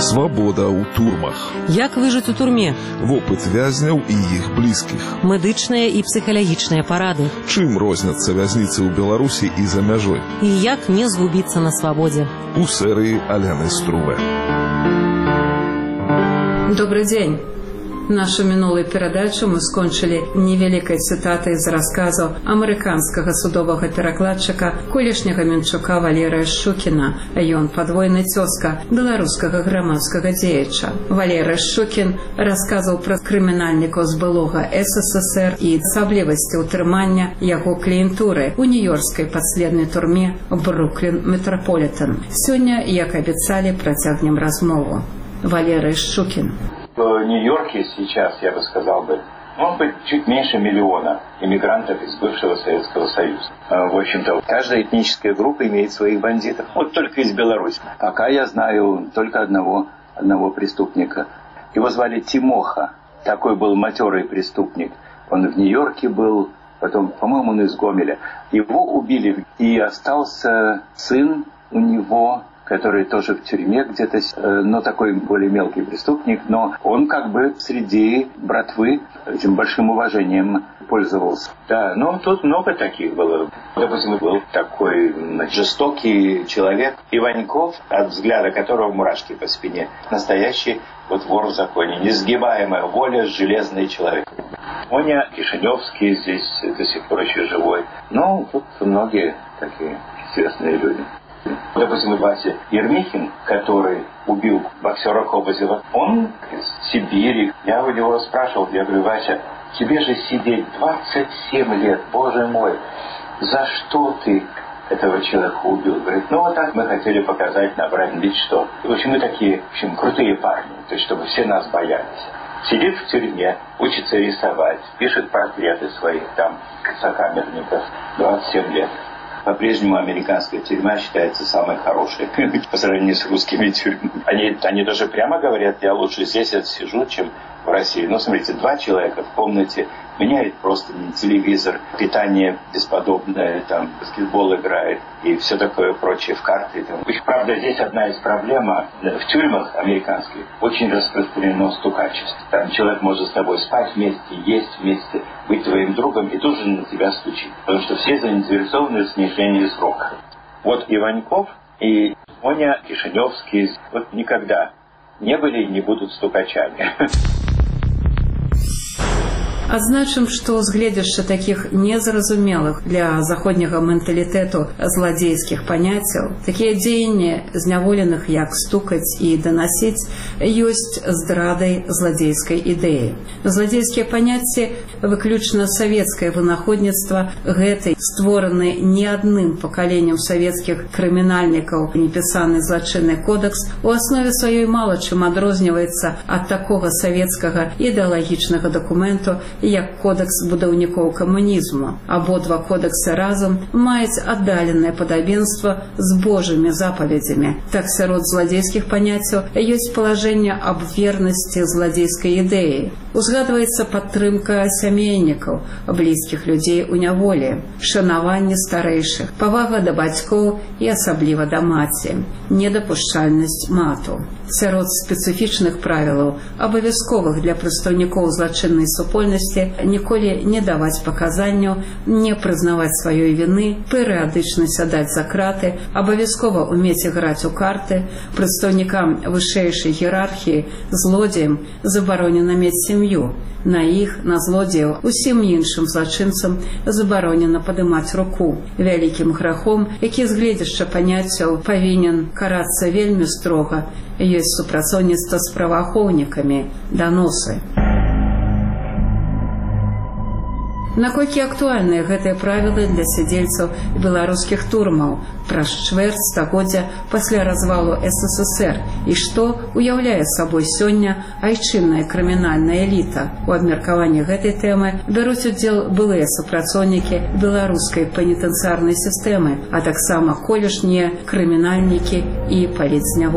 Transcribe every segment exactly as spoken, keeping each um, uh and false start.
Свабода ў турмах. Як выжыць у турме? Вопыт вязняў і іх блізкіх. Медычныя і псіхалагічныя парады. Чым розняцца вязніцы ў Беларусі і за мяжой? І як не згубіцца на свабодзе? У серыі Аляны Струве. Добрый день. Нашу мінулую перадачу мы скончылі невялікай цытатай з расказу амерыканскага судовага перакладчыка колішняга Менчука Валерыя Шчукіна. Ён падвойны цёзка беларускага грамадскага дзеяча. Валерый Шчукін расказаў пра крымінальнікаў з былога эс эс эс эр і асаблівасці ўтрымання яго кліентуры ў нью-йоркскай падследнай турме Бруклін Метрополитен. Сёння, як абяцалі, працягнем размову. Валерый Шчукін. В Нью-Йорке сейчас, я бы сказал бы, может быть, чуть меньше миллиона иммигрантов из бывшего Советского Союза. В общем-то, каждая этническая группа имеет своих бандитов. Вот только из Беларуси. Пока я знаю только одного, одного преступника. Его звали Тимоха. Такой был матерый преступник. Он в Нью-Йорке был, потом, по-моему, он из Гомеля. Его убили, и остался сын у него, который тоже в тюрьме где-то, но такой более мелкий преступник, но он как бы среди братвы этим большим уважением пользовался. Да, ну тут много таких было. Допустим, был такой жестокий человек Иваньков, от взгляда которого мурашки по спине. Настоящий вот вор в законе, несгибаемая воля, железный человек. Моня Кишиневский здесь до сих пор еще живой. Ну, тут многие такие известные люди. Допустим, Вася Ермихин, который убил боксера Кобызева, он из Сибири. Я у него спрашивал, я говорю: Вася, тебе же сидеть двадцать семь лет, боже мой, за что ты этого человека убил? Говорит, ну вот так мы хотели показать, набрать вид, что, в общем, мы такие, в общем, крутые парни, то есть, чтобы все нас боялись. Сидит в тюрьме, учится рисовать, пишет портреты своих там сокамерников, двадцать семь лет. По-прежнему американская тюрьма считается самой хорошей по сравнению с русскими тюрьмами. Они, они даже прямо говорят, я лучше здесь отсижу, чем в России. Ну, смотрите, два человека в комнате, меняет просто телевизор, питание бесподобное, там, баскетбол играет и все такое прочее в карты. Там. Правда, здесь одна из проблем. В тюрьмах американских очень распространено стукачество. Там человек может с тобой спать вместе, есть вместе, быть твоим другом и тут же на тебя стучит. Потому что все заинтересованы в снижении срока. Вот Иваньков и Моня Кишиневский вот никогда не были и не будут стукачами. Адзначым, што з гледзяшча такіх незразумелых для заходняга менталітэту зладзейскіх паняццяў, такія дзеянні зняволеных, як стукаць і данасіць, ёсць здрадай зладзейскай ідэі. Зладзейскія паняцці выключна савецкае вынаходніцтва гэтай, створаны не адным пакаленнем савецкіх крымінальнікаў, непісаны злачынны кодэкс, у аснове сваёй мала чым адрозніваецца ад такога савецкага ідэалагічнага дакументу, як кодэкс будаўнікоў камунізму. Абодва кодэксы разам маюць аддаленае падабенства з божымі запаведзямі. Так сярод зладзейскіх паняццяў ёсць палажэнне аб вернасці зладзейскай ідэі. Узгадваецца падтрымка сямейнікаў, блізкіх людзей у няволі, шанаванне старэйшых, павага да бацькоў і асабліва да маці, недапушчальнасць мату. Сярод спецыфічных правілаў, абавязковых для прадстаўнікоў злачыннай супольнасці, ніколі не даваць паказанняў, не прызнаваць сваёй віны, перыядычна сядаць за краты, абавязкова ўмець іграць у карты, прадстаўнікам вышэйшай іерархіі, злодзеям забаронена мець сям'ю. На іх, на злодзеяў, усім іншым злачынцам забаронена падымаць руку. Вялікім грахом, які з гледзяшча паняццяў павінен карацца вельмі строга, ёсць супрацоўніцтва з праваахоўнікамі, даносы. Наколькі актуальныя гэтыя правілы для сядзельцаў беларускіх турмаў праз чвэрць стагоддзя пасля развалу эс эс эс эр і што уяўляе сабой сёння айчынная крымінальная эліта? У абмеркаванні гэтай тэмы бяруць удзел былыя супрацоўнікі беларускай пенітэнцыярнай сістэмы, а таксама колішнія крымінальнікі і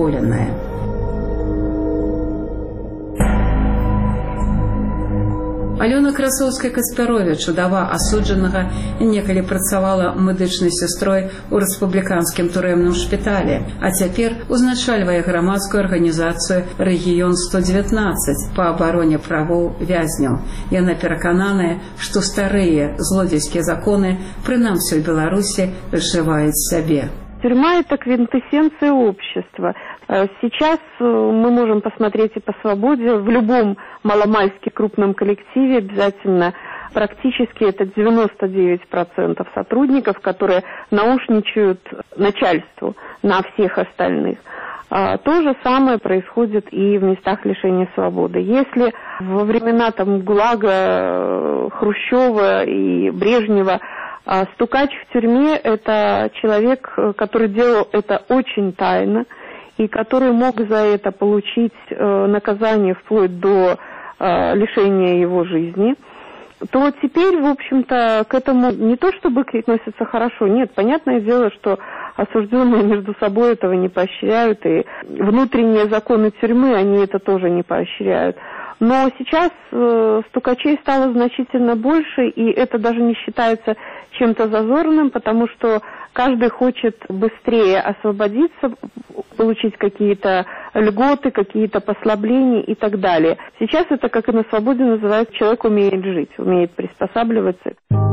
палітзняволеныя. Алёна Красоўская-Каспяровіч, удава асуджанага, некалі працавала медычнай сястрой у рэспубліканскім турэмным шпіталі, а цяпер узначальвае грамадскую арганізацыю «Рэгіён сто девятнадцать» па абароне правоў вязняў. Яна перакананая, што старыя злодзейскія законы, прынамсі ў Беларусі, зжываюць сябе. Тюрьма – это квинтэссенция общества. Сейчас мы можем посмотреть и по свободе. В любом маломальски крупном коллективе обязательно практически это девяносто девять процентов сотрудников, которые наушничают начальству на всех остальных. То же самое происходит и в местах лишения свободы. Если во времена там ГУЛАГа, Хрущева и Брежнева стукач в тюрьме – это человек, который делал это очень тайно и который мог за это получить наказание вплоть до лишения его жизни, то теперь, в общем-то, к этому не то чтобы относятся хорошо, нет, понятное дело, что осужденные между собой этого не поощряют, и внутренние законы тюрьмы, они это тоже не поощряют. Но сейчас э, стукачей стало значительно больше, и это даже не считается чем-то зазорным, потому что каждый хочет быстрее освободиться, получить какие-то льготы, какие-то послабления и так далее. Сейчас это, как и на свободе называют, человек умеет жить, умеет приспосабливаться.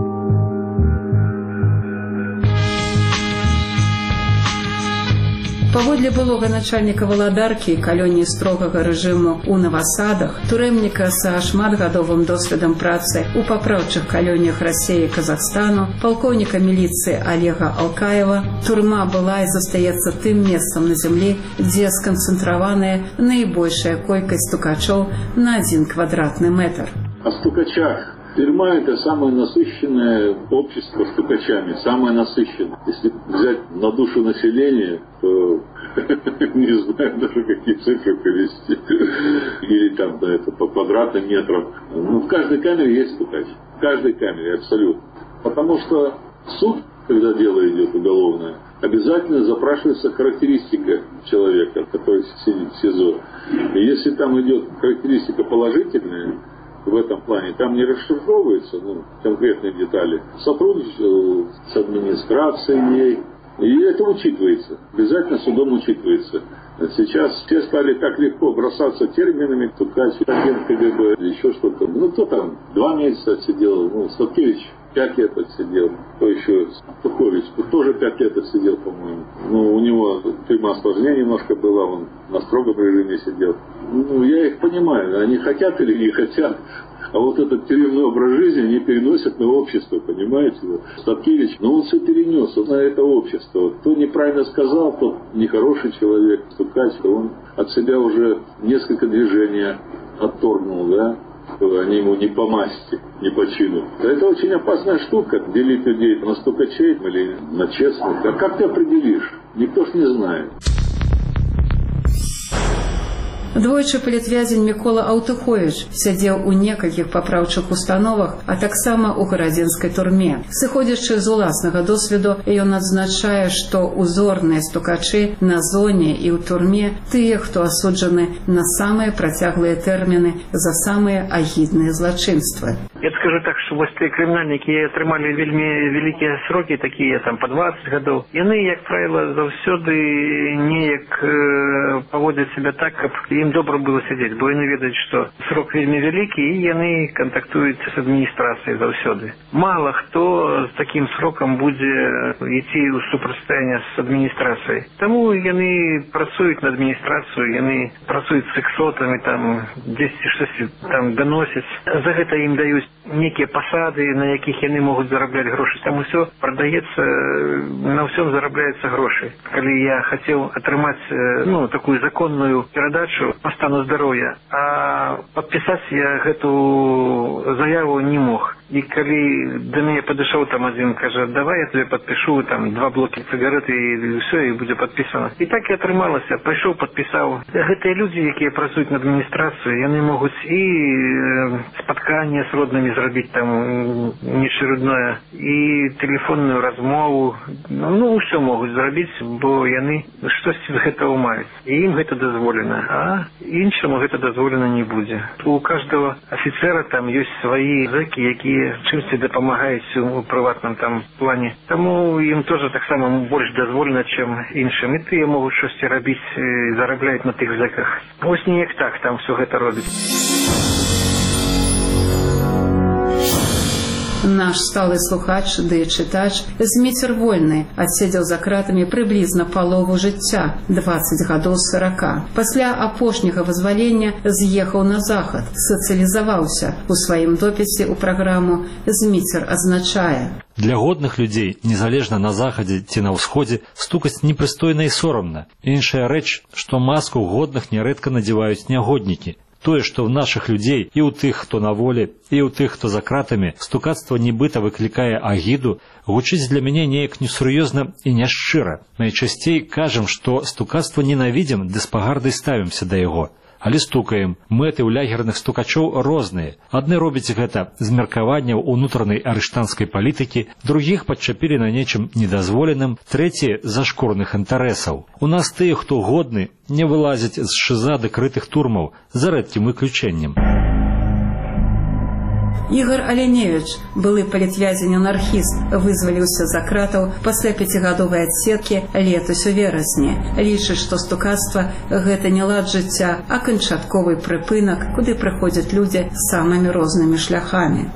Паводле былога начальніка валадаркі і калоніі строгага рэжыму ў Навасадах, турэмніка са шматгадовым досведам працы ў папраўчых калоніях Расіі і Казахстану, палкоўніка міліцыі Олега Алкаева, турма была і застаецца тым месцам на зямлі, дзе сканцэнтраваная наибольшая колькасць стукачоў на один квадратны метр. О стукачах. Тюрьма – это самое насыщенное общество стукачами, самое насыщенное. Если взять на душу населения, то не знаю даже, какие цифры привести. Или там да, это по квадратным метрам. Ну, в каждой камере есть стукач. В каждой камере, абсолютно. Потому что суд, когда дело идет уголовное, обязательно запрашивается характеристика человека, который сидит в СИЗО. И если там идет характеристика положительная, в этом плане, там не расшифровываются ну, конкретные детали. Сотрудничество с администрацией, и это учитывается, обязательно судом учитывается. Сейчас все стали так легко бросаться терминами, стукач, агент КГБ, еще что-то. Ну, кто там два месяца отсидел, ну, Статкевич пять лет отсидел, кто еще, Стухович, тоже пять лет отсидел, по-моему. Ну, у него тюрьма сложнее немножко была, он на строгом режиме сидел. Ну, я их понимаю, они хотят или не хотят. А вот этот тюремный образ жизни они переносят на общество, понимаете? Статкевич, ну он все перенес он на это общество. Кто неправильно сказал, тот нехороший человек, стукач, он от себя уже несколько движений отторгнул, да? Они ему не по масти, не по чину. Это очень опасная штука, делить людей на стукачей или на честных. А как ты определишь? Никто ж не знает. Двойчы палітвязень Мікола Аўтуховіч сядзеў у некалькіх папраўчых установах, а таксама ў гарадзенскай турме. Сыходзячы з уласнага досведу, ён адзначае, што узорныя стукачы на зоне і ў турме тыя, хто асуджаны на самыя працяглыя тэрміны за самыя агідныя злачынствы. Я скажу так, што вось тыя крымінальнікі атрымалі вельмі вялікія срокі, такія там па дваццаць гадоў. Яны, як правіла, заўсёды неяк э, паводзяць сябе так, каб ім добра было сядзець, бо яны ведаюць, што срок вельмі вялікі, і яны кантактуюць з адміністрацыяй заўсёды. Мала хто з такім срокам будзе ісці ў супрацьстаянне з адміністрацыяй. Таму яны працуюць на адміністрацыю, яны працуюць з сексотамі, там дзесьці штосьці там даносяць. За гэта ім даюць некія пасады, на якіх яны могуць зарабляць грошы. Там усё прадаецца, на ўсём зарабляецца грошы. Калі я хацеў атрымаць ну, такую законную перадачу по стану здароўя, а падпісаць я гэту заяву не мог. І калі да мяне падышоў там адзін, кажа, давай я тебе падпішу там два блокі цыгарэт і ўсё, і будзе падпісана. І так і атрымалася. Пайшоў, падпісаў. Гэтыя людзі, якія працуюць на адміністрацыю, яны могуць і спатканне з роднымі зрабіць там нечарудное, і тэлефонную размову. Ну, ўсё могуць зрабіць, бо яны штосьці з гэтага маюць. І ім гэта дазволена, а іншаму гэта дазволена не будзе. У каждого афіцера там ёсць свае зэкі, якія чымсьці дапамагаюць у прыватным там плане. Таму ім тоже таксама больш дазволена, чым іншым. І тыя могуць штосьці рабіць, зарабляюць на тых зэках. Вось неяк так там все гэта робіць. Наш сталы слухач ды чытач Зміцер Вольны адседзеў за кратамі прыблізна палову жыцця, дваццаць гадоў з сарака. Пасля апошняга вызвалення з'ехаў на захад, сацыялізаваўся. У сваім допісе ў праграму Зміцер адзначае: для годных людзей, незалежна на захадзе ці на ўсходзе, стукаць непрыстойна і сорамна. Іншая рэч, што маску годных нярэдка надзяваюць нягоднікі. Тое, што ў нашых людзей, і ў тых, хто на волі, і ў тых, хто за кратамі, стукацтва нібыта выклікае агіду, гучыць для мяне неяк несур'ёзна і няшчыра. Найчасцей кажам, што стукацтва ненавідзім, ды з пагардай ставімся да яго. Але стукаем. Мэты ў лагерных стукачоў розныя. Адны робяць гэта з меркаванняў унутранай арыштанскай палітыкі, другіх падчапілі на нечым недазволеным, трэція з-за шкурных інтарэсаў. У нас тыя, хто годны, не вылазяць з шыза ды крытых турмаў, за рэдкім выключэннем. Ігор Аленевіч, былы палітвязень-анархіст, вызваліўся за кратаў пасля пяцігадовай адседкі летась у верасні. Лічыць, што стукацтва – гэта не лад жыцця, а канчатковы прыпынак, куды прыходзяць людзі самымі рознымі шляхамі.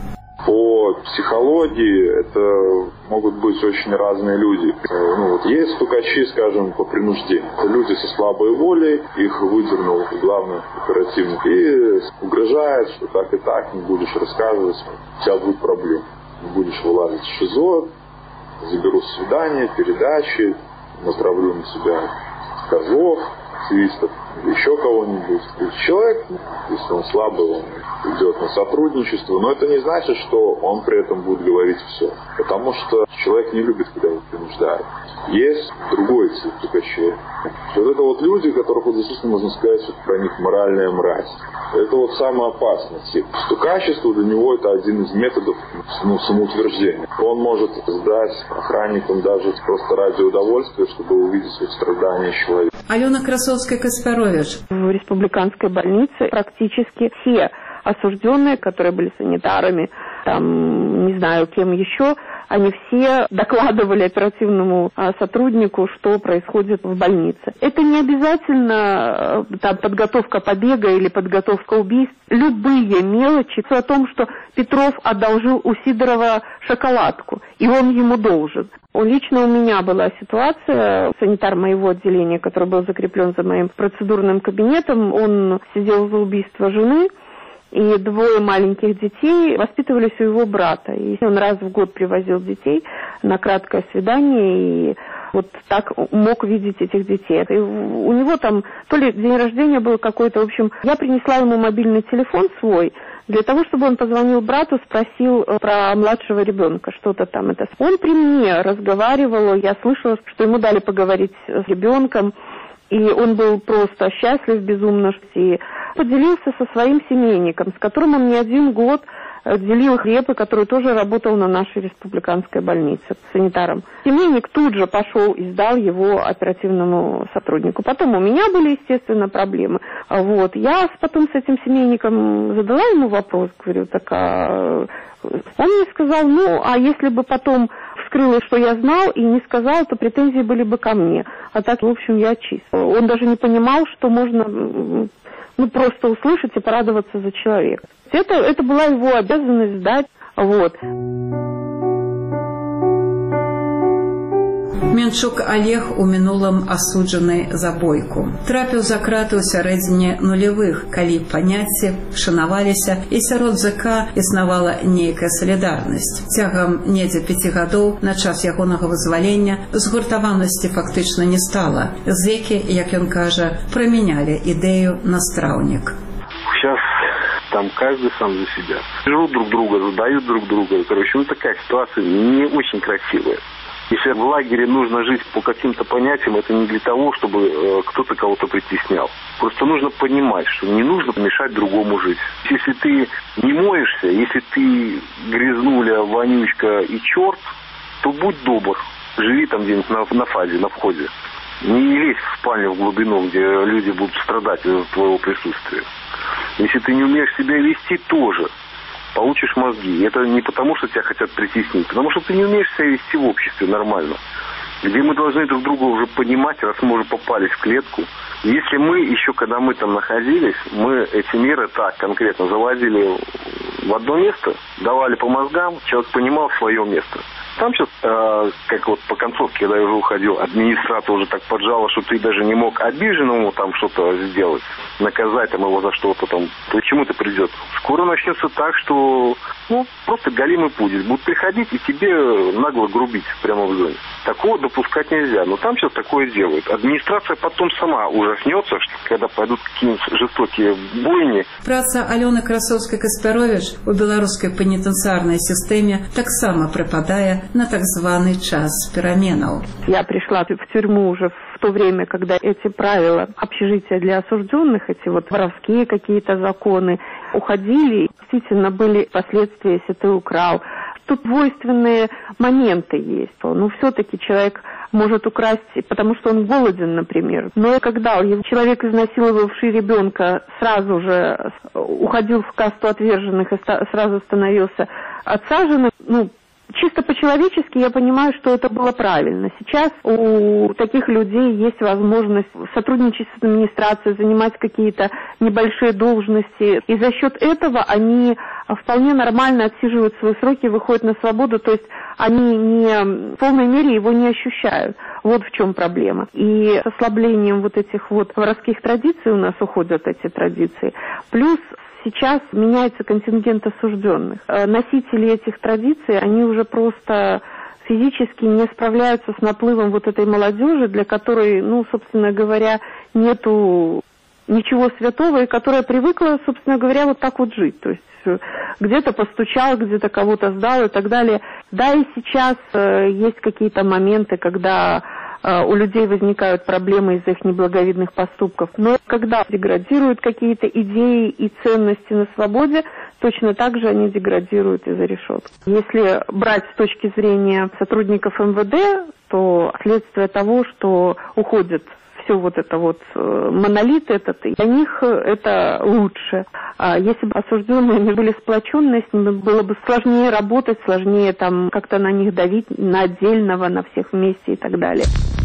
По психологии это могут быть очень разные люди. Ну, вот есть стукачи, скажем, по принуждению. Это люди со слабой волей, их выдернул главный оперативник и угрожает, что так и так, не будешь рассказывать, у тебя будет проблема. Не будешь вылазить в ШИЗО, заберу свидания, передачи, натравлю на себя козлов, свистов, еще кого-нибудь. Человек, если он слабый, он идет на сотрудничество, но это не значит, что он при этом будет говорить все. Потому что человек не любит, когда его принуждают. Есть другой тип стукачей. Вот это вот люди, которых вот действительно можно сказать, что про них моральная мразь. Это вот самый опасный тип. Стукачество для него это один из методов, ну, самоутверждения. Он может сдать охранникам даже просто ради удовольствия, чтобы увидеть вот страдания человека. Алена Красовская-Каспарович. В республиканской больнице практически все осужденные, которые были санитарами, там, не знаю, кем еще, они все докладывали оперативному сотруднику, что происходит в больнице. Это не обязательно там, подготовка побега или подготовка убийств. Любые мелочи о том, что Петров одолжил у Сидорова шоколадку, и он ему должен. Лично у меня была ситуация, санитар моего отделения, который был закреплен за моим процедурным кабинетом, он сидел за убийство жены, и двое маленьких детей воспитывались у его брата. И он раз в год привозил детей на краткое свидание, и вот так мог видеть этих детей. И у него там то ли день рождения был какой-то, в общем, я принесла ему мобильный телефон свой, для того, чтобы он позвонил брату, спросил про младшего ребенка, что-то там это. Он при мне разговаривал, я слышала, что ему дали поговорить с ребенком, и он был просто счастлив безумно, и поделился со своим семейником, с которым он не один год делил хлеб, и который тоже работал на нашей республиканской больнице санитаром. Семейник тут же пошел и сдал его оперативному сотруднику. Потом у меня были, естественно, проблемы. Вот. Я потом с этим семейником задала ему вопрос, говорю, так а... Он мне сказал, ну, а если бы потом вскрылось, что я знал и не сказал, то претензии были бы ко мне. А так, в общем, я чист. Он даже не понимал, что можно... ну, просто услышать и порадоваться за человека. Это, это была его обязанность сдать. Вот. Менчук Олег у мінулым асуджаны за бойку. Трапіў за краты ў сярэдзіне нулявых, калі паняцці шанаваліся і сярод ЗК існавала нейкая салідарнасць. Цягам недзе пяці гадоў на час ягонага вызвалення згуртаванасці фактычна не стала. Зекі, як ён кажа, прамянялі ідэю на страўнік. Сейчас там каждый сам за себя. Жрут друг друга, задают друг друга. Короче, ну такая ситуация не очень красивая. Если в лагере нужно жить по каким-то понятиям, это не для того, чтобы э, кто-то кого-то притеснял. Просто нужно понимать, что не нужно мешать другому жить. Если ты не моешься, если ты грязнуля, вонючка и черт, то будь добр, живи там где-нибудь на, на фазе, на входе. Не лезь в спальню в глубину, где люди будут страдать из-за твоего присутствия. Если ты не умеешь себя вести, тоже получишь мозги. И это не потому, что тебя хотят притеснить, потому что ты не умеешь себя вести в обществе нормально. Где мы должны друг друга уже понимать, раз мы уже попались в клетку. Если мы, еще когда мы там находились, мы эти меры так конкретно заводили в одно место, давали по мозгам, человек понимал свое место. Там сейчас, э, как вот по концовке, когда я уже уходил, администратор уже так поджала, что ты даже не мог обиженному там что-то сделать, наказать там его за что-то там, то к чему это придет? Скоро начнется так, что ну, просто голимый путь. Будут приходить и тебе нагло грубить прямо в зоне. Такого допускать нельзя. Но там сейчас такое делают. Администрация потом сама ужаснется, когда пойдут какие-нибудь жестокие бойни. Праца Альоны Красовской-Каспярович у беларускай пенітэнцыярнай сістэме таксама прыпадае на так званый час пераменаў. Я пришла в тюрьму уже в то время, когда эти правила общежития для осужденных, эти вот воровские какие-то законы, уходили. Действительно были последствия, если ты украл. Тут двойственные моменты есть. Ну, все-таки человек может украсть, потому что он голоден, например. Но когда человек, изнасиловавший ребенка, сразу же уходил в касту отверженных и сразу становился отсаженным, ну, чисто по-человечески я понимаю, что это было правильно. Сейчас у таких людей есть возможность сотрудничать с администрацией, занимать какие-то небольшие должности. И за счет этого они вполне нормально отсиживают свои сроки, выходят на свободу. То есть они не, в полной мере его не ощущают. Вот в чем проблема. И с ослаблением вот этих вот воровских традиций у нас уходят эти традиции. Плюс сейчас меняется контингент осужденных. Носители этих традиций, они уже просто физически не справляются с наплывом вот этой молодежи, для которой, ну, собственно говоря, нету ничего святого, и которая привыкла, собственно говоря, вот так вот жить. То есть где-то постучал, где-то кого-то сдал и так далее. Да, и сейчас э, есть какие-то моменты, когда у людей возникают проблемы из-за их неблаговидных поступков. Но когда деградируют какие-то идеи и ценности на свободе, точно так же они деградируют из-за решетки. Если брать с точки зрения сотрудников эм вэ дэ, то следствие того, что уходит все вот это вот монолит этот, для них это лучше. А если бы осужденные не были сплоченные, с ними было бы сложнее работать, сложнее там как-то на них давить, на отдельного, на всех вместе и так далее.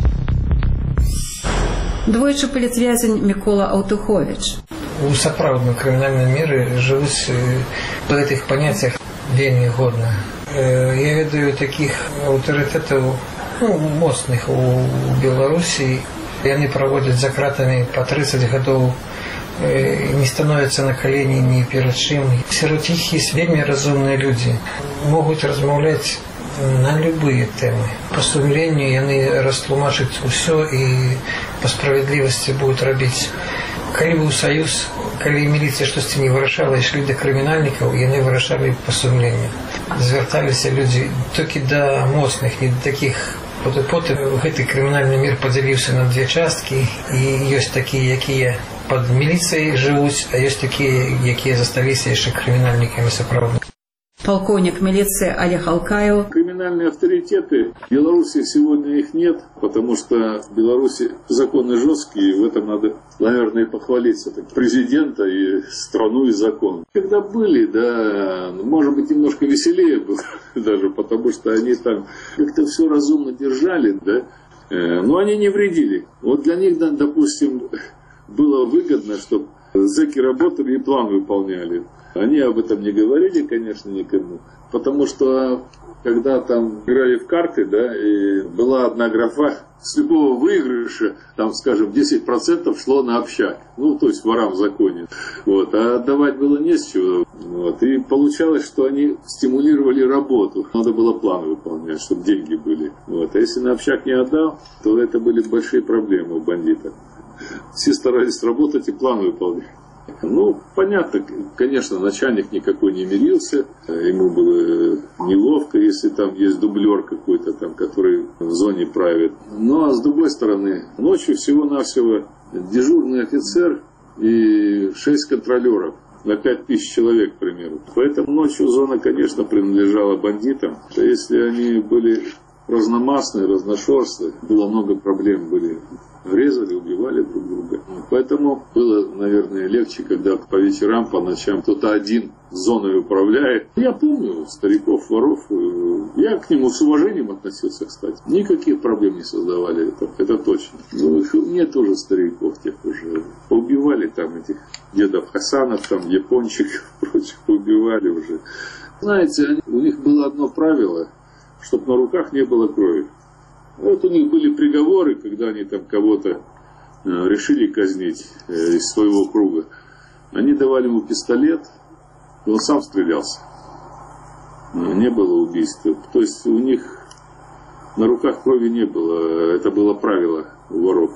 Двойчы палітвязень Мікола Аўтуховіч. У сапраўдным крымінальным міры жывуць па гэтых паняццях вельмі годна. Я ведаю такіх аўтарытэтаў, ну, моцных у Беларусі. Яны праводзяць за кратамі па трыццаць гадоў, не становяцца на калені ні перад чым. Сярод іх ёсць вельмі разумныя людзі, могуць размаўляць на любые тэмы. По сумленню яны растлумачаць усё і па справядлівасці будуць рабіць. Калі быў саюз, калі міліцыя штосьці не вырашала, ішлі да крымінальнікаў, яны вырашалі па сумленню. Звярталіся людзі толькі да моцных, не да такіх. Потым гэты крымінальны мір падзяліўся на две часткі, і ёсць такія, якія пад міліцыяй жывуць, а ёсць такія, якія засталіся яшчэ крымінальнікамі сапраўднымі. Полковник милиции Олег Алкаев. Криминальные авторитеты в Беларуси сегодня их нет, потому что в Беларуси законы жесткие, в этом надо, наверное, похвалиться так, президента и страну и закон. Когда были, да, может быть, немножко веселее было даже, потому что они там как-то все разумно держали, да, но они не вредили. Вот для них, да, допустим, было выгодно, чтобы зэки работали и план выполняли. Они об этом не говорили, конечно, никому, потому что когда там играли в карты, да, и была одна графа, с любого выигрыша, там, скажем, десять процентов шло на общак, ну, то есть ворам в законе, вот, а отдавать было не с чего, вот, и получалось, что они стимулировали работу, надо было план выполнять, чтобы деньги были, вот, а если на общак не отдал, то это были большие проблемы у бандитов, все старались работать и план выполнять. Ну, понятно, конечно, начальник никакой не мирился, ему было неловко, если там есть дублер какой-то там, который в зоне правит. Ну, а с другой стороны, ночью всего-навсего дежурный офицер и шесть контролеров на пять тысяч человек, к примеру. Поэтому ночью зона, конечно, принадлежала бандитам. Если они были разномастные, разношерстные, было много проблем, были резали, убивали друг друга. Поэтому было, наверное, легче, когда по вечерам, по ночам кто-то один зоной управляет. Я помню стариков, воров, я к нему с уважением относился, кстати. Никаких проблем не создавали, это, это точно. Ну, мне тоже стариков тех уже поубивали, там этих дедов Хасанов, там япончиков, прочих поубивали уже. Знаете, у них было одно правило, чтобы на руках не было крови. Вот у них были приговоры, когда они там кого-то э, решили казнить э, из своего круга. Они давали ему пистолет, и он сам стрелялся. Э, не было убийства. То есть у них на руках крови не было. Это было правило у воров.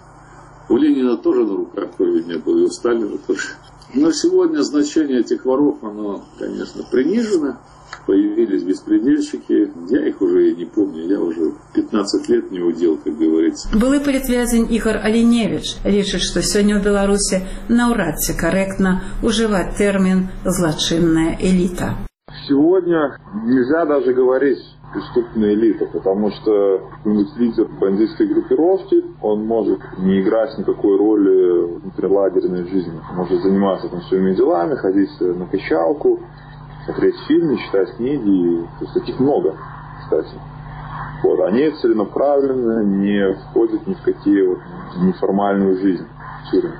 У Ленина тоже на руках крови не было, и у Сталина тоже. Но сегодня значение этих воров, оно, конечно, принижено. Появились беспредельщики. Я их уже и не помню. Я уже пятнадцать лет не удел, как говорится. Былы палітвязень Ігор Аліневич лічыць, што сёння ў Беларусі наўрад ці карэктна ужываць тэрмін «злачынная эліта». Сегодня нельзя даже говорить преступная элита, потому что лидер бандитской группировки, он может не играть никакой роли в внутрилагерной жизни. Он может заниматься там своими делами, ходить на качалку, смотреть фильмы, читать книги. То есть таких много, кстати. Вот. Они целенаправленно не входят ни в какие вот неформальную жизнь тюрьмы.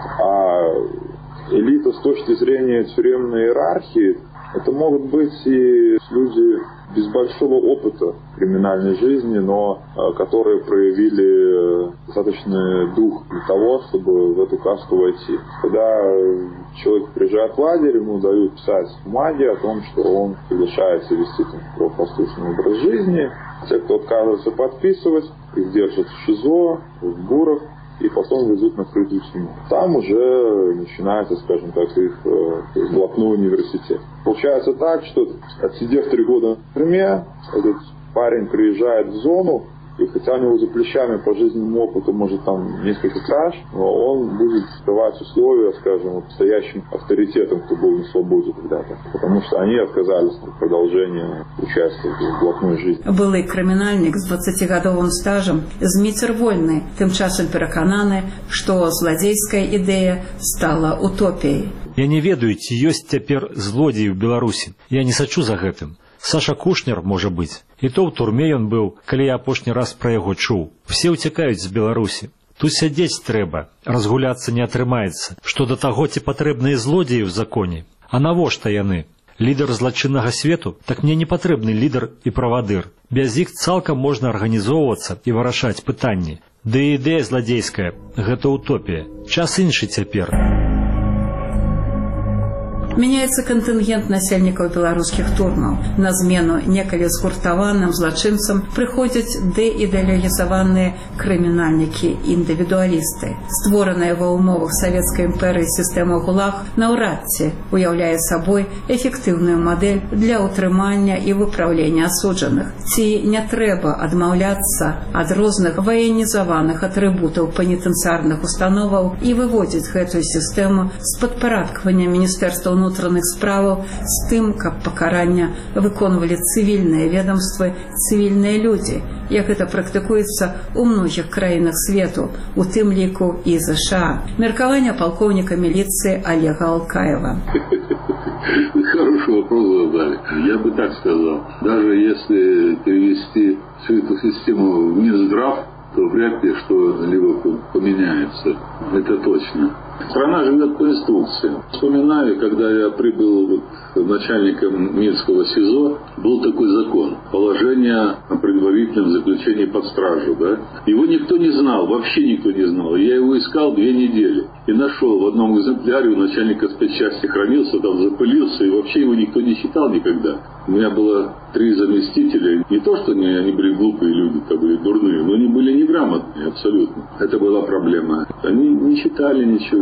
А элита с точки зрения тюремной иерархии, это могут быть и люди без большого опыта криминальной жизни, но которые проявили достаточный дух для того, чтобы в эту касту войти. Когда человек приезжает в лагерь, ему дают писать бумаги о том, что он соглашается вести правопослушный образ жизни. Те, кто отказывается подписывать, их держат в ШИЗО, в ГУРах, и потом везут на крытую тюрьму. Там уже начинается, скажем так, их э, блатной университет. Получается так, что отсидев три года в тюрьме, этот парень приезжает в зону, и хотя у него за плечами по жизненному опыту может там несколько краж, но он будет давать условия, скажем, настоящим авторитетом, кто был на свободе когда-то. Потому что они отказались от продолжения участия в блатной жизни. Былы крымінальнік з дваццацігадовым стажам Зміцер Вольны тым часам перакананы, што зладзейская ідэя стала утопіяй. Я не ведаю, ці ёсць цяпер злодзеі ў Беларусі. Я не сачу за гэтым. Саша Кушнер, можа быць. І то ў турме ён быў, калі я апошні раз пра яго чуў. Все ўцякаюць з Беларусі. Тут сядзець трэба, разгуляцца не атрымаецца. Што да таго, ці патрэбныя злодзеі ў законе? А навошта яны? Лідар злачыннага свету? Так мне не патрэбны лідар і правадыр. Без іх цалкам можна арганізоўвацца і вырашаць пытанні. Ды і ідэя зладзейская – гэта утопія. Час іншы цяпер. Меняется контингент насельнікаў беларускіх турмаў. На змену некалі згуртаваным злачынцам прыходзяць дэідэалогізаваныя крымінальнікі-індывідуалісты. Створаная ва ўмовах савецкай імперыі сістэма ГУЛАГ наўрад ці уяўляе сабой эфектыўную мадэль для ўтрымання і выпраўлення асуджаных. Ці не трэба адмаўляцца ад розных ваенізаваных атрыбутаў пенітэнцыярных установаў і выводзіць гэтую сістэму з падпарадкавання міністэрства внутренних справаў з тым, каб пакарання выконвалі цывільныя ведомствы, цывільныя людзі, як гэта практыкуецца ў многіх краінах свету, у тым ліку і ЗША. Меркаванне палкоўніка міліцыі Олега Алкаева. Хороший вопрос задали. Я бы так сказал. Даже если перевести всю эту систему в Минздрав, то вряд ли что-либо поменяется. Это точно. Страна живет по инструкции. Вспоминаю, когда я прибыл начальником Минского СИЗО, был такой закон. Положение о предварительном заключении под стражу. Да? Его никто не знал, вообще никто не знал. Я его искал две недели. И нашел в одном экземпляре у начальника спецчасти, хранился, там запылился, и вообще его никто не читал никогда. У меня было три заместителя. Не то, что они, они были глупые люди, как бы дурные, но они были неграмотные абсолютно. Это была проблема. Они не читали ничего.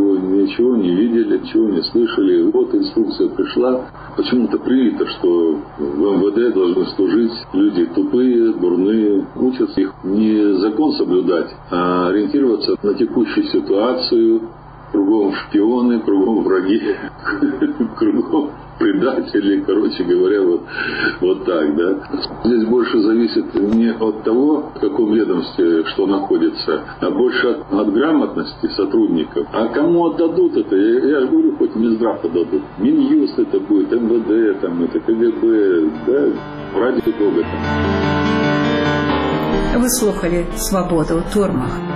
ничего, ничего не видели, ничего не слышали. Вот инструкция пришла. Почему-то привито, что в эм вэ дэ должны служить люди тупые, дурные. Учатся их не закон соблюдать, а ориентироваться на текущую ситуацию. Кругом шпионы, кругом враги, кругом предатели, короче говоря, вот, вот так, да. Здесь больше зависит не от того, в каком ведомстве что находится, а больше от, от грамотности сотрудников. А кому отдадут это, я, я же говорю, хоть Минздрав отдадут. Минюст это будет, эм вэ дэ, там, это ка гэ бэ, да, ради бога. Вы слухали «Свобода у турмах».